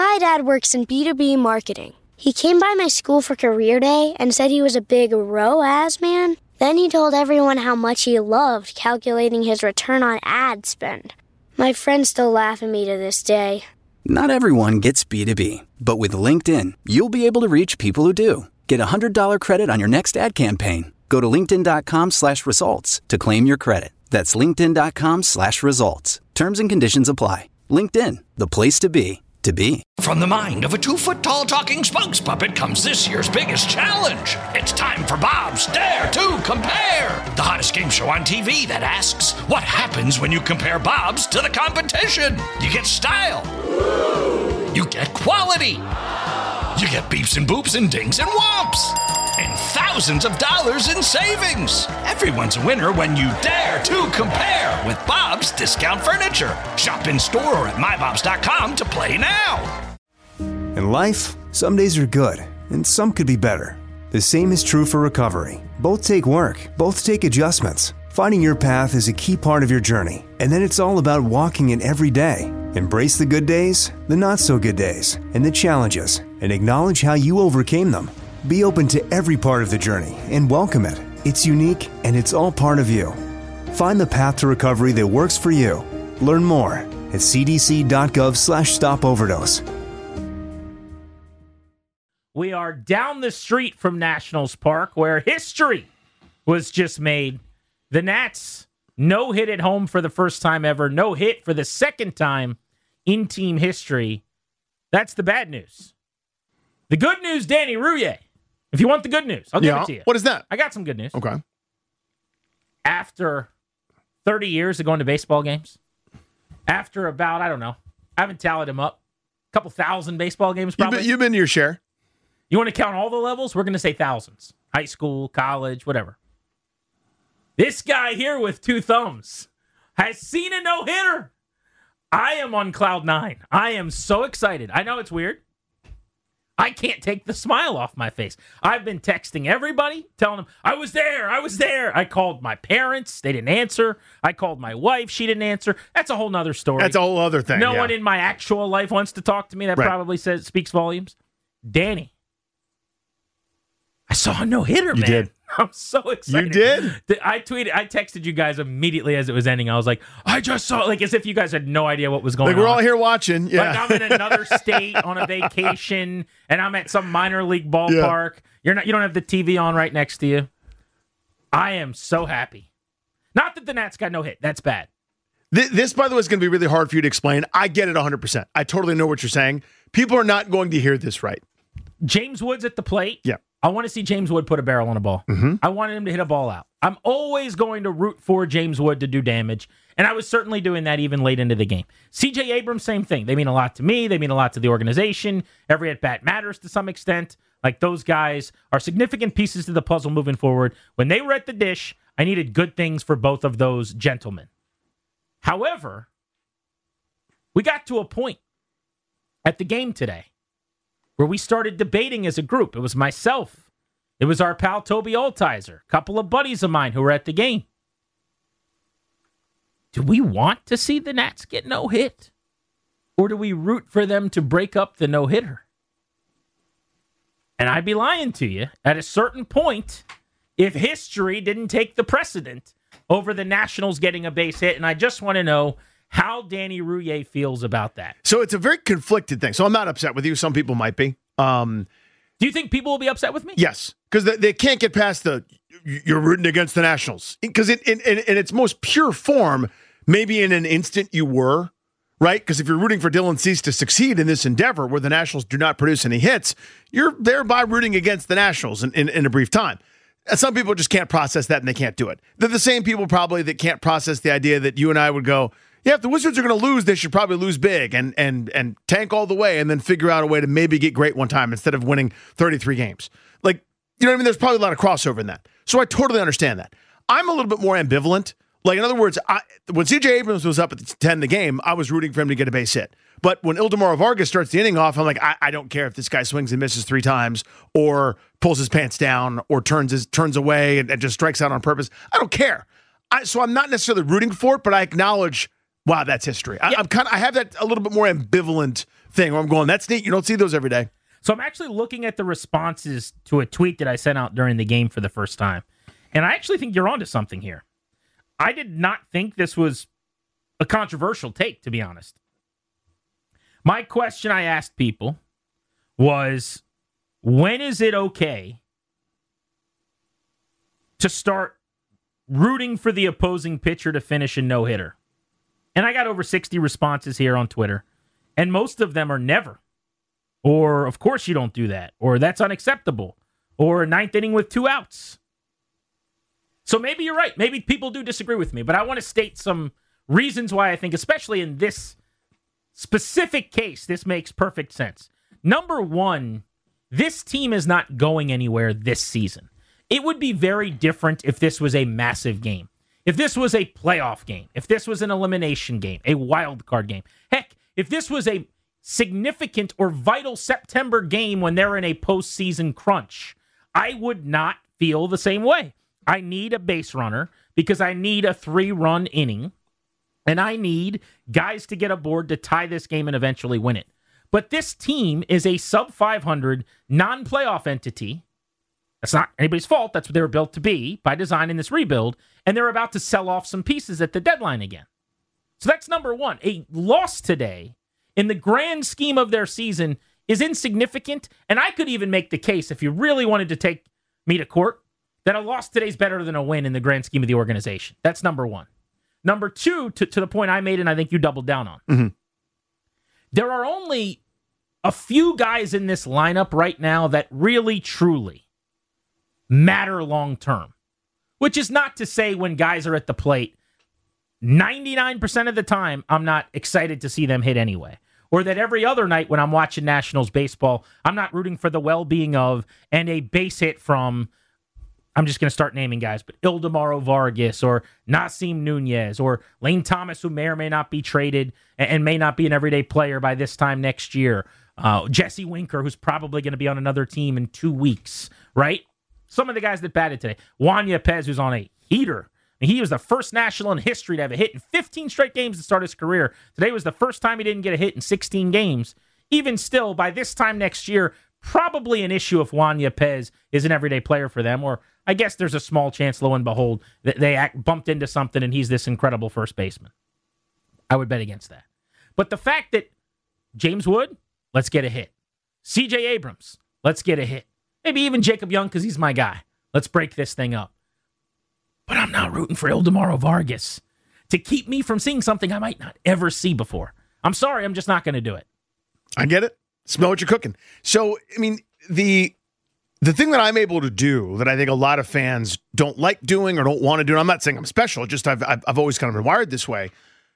My dad works in B2B marketing. He came by my school for career day and said he was a big ROAS man. Then he told everyone how much he loved calculating his return on ad spend. My friends still laugh at me to this day. Not everyone gets B2B, but with LinkedIn, you'll be able to reach people who do. Get a $100 credit on your next ad campaign. Go to linkedin.com/results to claim your credit. That's linkedin.com/results. Terms and conditions apply. LinkedIn, the place to be. From the mind of a 2-foot-tall talking spokes puppet comes this year's biggest challenge. It's time for Bob's Dare to Compare, the hottest game show on TV that asks, what happens when you compare Bob's to the competition? You get style. You get quality. You get beeps and boops and dings and whomps. And thousands of dollars in savings. Everyone's a winner when you dare to compare with Bob's Discount Furniture. Shop in store or at mybobs.com to play now. In life, some days are good, and some could be better. The same is true for recovery. Both take work, both take adjustments. Finding your path is a key part of your journey, and then it's all about walking it every day. Embrace the good days, the not-so-good days, and the challenges, and acknowledge how you overcame them. Be open to every part of the journey and welcome it. It's unique, and it's all part of you. Find the path to recovery that works for you. Learn more at cdc.gov/stopoverdose. We are down the street from Nationals Park, where history was just made. The Nats no hit at home for the first time ever. No hit for the second time in team history. That's the bad news. The good news, Danny Rouhier. If you want the good news, I'll give it to you. What is that? I got some good news. Okay. After 30 years of going to baseball games, after about, I don't know, I haven't tallied them up, a couple thousand baseball games probably. You've been to your share. You want to count all the levels? We're going to say thousands. High school, college, whatever. This guy here with two thumbs has seen a no-hitter. I am on cloud nine. I am so excited. I know it's weird. I can't take the smile off my face. I've been texting everybody, telling them, I was there. I called my parents. They didn't answer. I called my wife. She didn't answer. That's a whole nother story. That's a whole other thing. No one in my actual life wants to talk to me. That probably speaks volumes. Danny, I saw a no-hitter, man. You did. I'm so excited. You did? I texted you guys immediately as it was ending. I was like, I just saw, like, as if you guys had no idea what was going on. We're all here watching. Yeah. Like, I'm in another state on a vacation, and I'm at some minor league ballpark. Yeah. You don't have the TV on right next to you. I am so happy. Not that the Nats got no hit. That's bad. This, by the way, is going to be really hard for you to explain. I get it 100%. I totally know what you're saying. People are not going to hear this right. James Wood's at the plate. Yeah. I want to see James Wood put a barrel on a ball. Mm-hmm. I wanted him to hit a ball out. I'm always going to root for James Wood to do damage, and I was certainly doing that even late into the game. C.J. Abrams, same thing. They mean a lot to me. They mean a lot to the organization. Every at-bat matters to some extent. Like, those guys are significant pieces to the puzzle moving forward. When they were at the dish, I needed good things for both of those gentlemen. However, we got to a point at the game today where we started debating as a group. It was myself. It was our pal Toby Altizer, a couple of buddies of mine who were at the game. Do we want to see the Nats get no hit? Or do we root for them to break up the no-hitter? And I'd be lying to you. At a certain point, if history didn't take the precedent over the Nationals getting a base hit, and I just want to know how Danny Rouhier feels about that. So it's a very conflicted thing. So I'm not upset with you. Some people might be. Do you think people will be upset with me? Yes, because they can't get past you're rooting against the Nationals. Because in its most pure form, maybe in an instant you were, right? Because if you're rooting for Dylan Cease to succeed in this endeavor where the Nationals do not produce any hits, you're thereby rooting against the Nationals in a brief time. And some people just can't process that and they can't do it. They're the same people probably that can't process the idea that you and I would go, yeah, if the Wizards are going to lose, they should probably lose big and tank all the way and then figure out a way to maybe get great one time instead of winning 33 games. Like, you know what I mean? There's probably a lot of crossover in that. So I totally understand that. I'm a little bit more ambivalent. Like, in other words, when C.J. Abrams was up at the 10 the game, I was rooting for him to get a base hit. But when Ildemaro Vargas starts the inning off, I'm like, I don't care if this guy swings and misses 3 times or pulls his pants down or turns away and just strikes out on purpose. I don't care. So I'm not necessarily rooting for it, but I acknowledge wow, that's history. I have that a little bit more ambivalent thing where I'm going, that's neat. You don't see those every day. So I'm actually looking at the responses to a tweet that I sent out during the game for the first time. And I actually think you're onto something here. I did not think this was a controversial take, to be honest. My question I asked people was, when is it okay to start rooting for the opposing pitcher to finish a no-hitter? And I got over 60 responses here on Twitter, and most of them are never. Or, of course you don't do that. Or, that's unacceptable. Or, ninth inning with 2 outs. So maybe you're right. Maybe people do disagree with me, but I want to state some reasons why I think, especially in this specific case, this makes perfect sense. Number one, this team is not going anywhere this season. It would be very different if this was a massive game. If this was a playoff game. If this was an elimination game. A wild card game. Heck, if this was a significant or vital September game when they're in a postseason crunch, I would not feel the same way. I need a base runner because I need a 3-run inning, and I need guys to get aboard to tie this game and eventually win it. But this team is a sub-500 non-playoff entity. That's not anybody's fault. That's what they were built to be by design in this rebuild, and they're about to sell off some pieces at the deadline again. So that's number one. A loss today in the grand scheme of their season is insignificant, and I could even make the case, if you really wanted to take me to court, that a loss today is better than a win in the grand scheme of the organization. That's number one. Number two, to the point I made, and I think you doubled down on. Mm-hmm. There are only a few guys in this lineup right now that really, truly matter long-term, which is not to say when guys are at the plate, 99% of the time, I'm not excited to see them hit anyway. Or that every other night when I'm watching Nationals baseball, I'm not rooting for the well-being of and a base hit from, I'm just going to start naming guys, but Ildemaro Vargas or Nasim Nunez or Lane Thomas, who may or may not be traded and may not be an everyday player by this time next year. Jesse Winker, who's probably going to be on another team in 2 weeks, right? Some of the guys that batted today. Juan Yepez, who's on a heater. He was the first National in history to have a hit in 15 straight games to start his career. Today was the first time he didn't get a hit in 16 games. Even still, by this time next year, probably an issue if Juan Yepez is an everyday player for them. Or I guess there's a small chance, lo and behold, that they bumped into something and he's this incredible first baseman. I would bet against that. But the fact that James Wood, let's get a hit. C.J. Abrams, let's get a hit. Maybe even Jacob Young because he's my guy. Let's break this thing up. But I'm not rooting for Ildemaro Vargas to keep me from seeing something I might not ever see before. I'm sorry, I'm just not going to do it. I get it. Smell what you're cooking. So, I mean, the thing that I'm able to do that I think a lot of fans don't like doing or don't want to do, and I'm not saying I'm special, just I've always kind of been wired this way.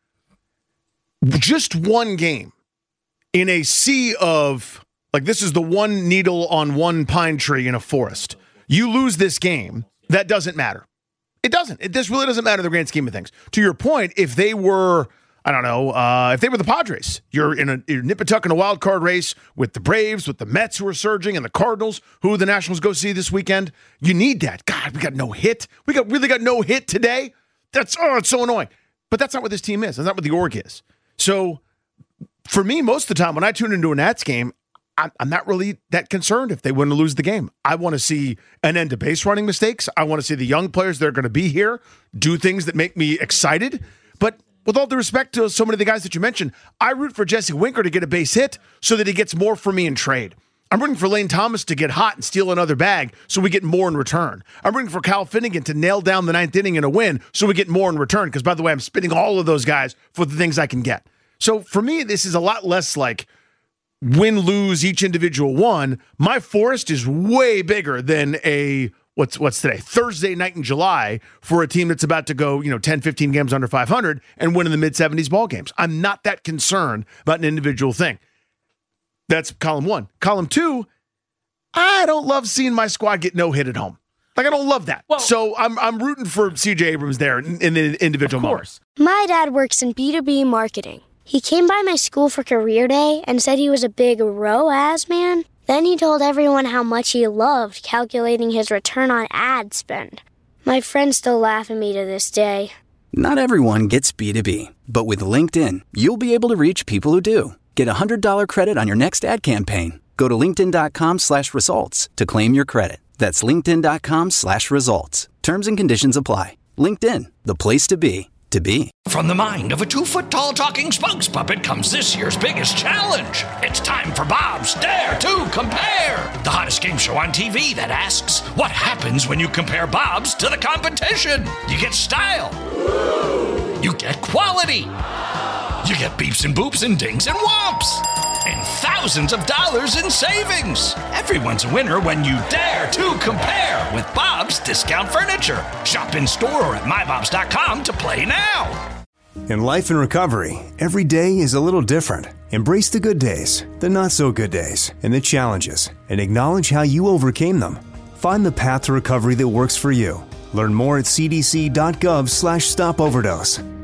Just one game in a sea of, like, this is the one needle on one pine tree in a forest. You lose this game, that doesn't matter. It doesn't. This really doesn't matter in the grand scheme of things. To your point, if they were, I don't know, if they were the Padres, you're nip and tuck in a wild card race with the Braves, with the Mets who are surging, and the Cardinals, who the Nationals go see this weekend. You need that. God, we got no hit. We really got no hit today. It's so annoying. But that's not what this team is. That's not what the org is. So for me, most of the time when I tune into a Nats game, I'm not really that concerned if they win or lose the game. I want to see an end to base running mistakes. I want to see the young players that are going to be here do things that make me excited. But with all due respect to so many of the guys that you mentioned, I root for Jesse Winker to get a base hit so that he gets more for me in trade. I'm rooting for Lane Thomas to get hot and steal another bag so we get more in return. I'm rooting for Kyle Finnegan to nail down the ninth inning in a win so we get more in return. Because, by the way, I'm spinning all of those guys for the things I can get. So for me, this is a lot less like win, lose each individual one. My forest is way bigger than a, what's today? Thursday night in July for a team that's about to go, 10, 15 games under 500 and win in the mid-70s ball games. I'm not that concerned about an individual thing. That's column one. Column two, I don't love seeing my squad get no hit at home. Like, I don't love that. Well, so I'm rooting for C.J. Abrams there in the individual moments. My dad works in B2B marketing. He came by my school for career day and said he was a big ROAS man. Then he told everyone how much he loved calculating his return on ad spend. My friends still laugh at me to this day. Not everyone gets B2B, but with LinkedIn, you'll be able to reach people who do. Get a $100 credit on your next ad campaign. Go to linkedin.com/results to claim your credit. That's linkedin.com/results. Terms and conditions apply. LinkedIn, the place to be, to be. From the mind of a 2-foot-tall talking spokes puppet comes this year's biggest challenge. It's time for Bob's Dare to Compare, the hottest game show on TV that asks, what happens when you compare Bob's to the competition? You get style. You get quality. You get beeps and boops and dings and whomps. And thousands of dollars in savings. Everyone's a winner when you dare to compare with Bob's Discount Furniture. Shop in store or at mybobs.com to play now. In life and recovery, every day is a little different. Embrace the good days, the not so good days, and the challenges, and acknowledge how you overcame them. Find the path to recovery that works for you. Learn more at cdc.gov/stopoverdose.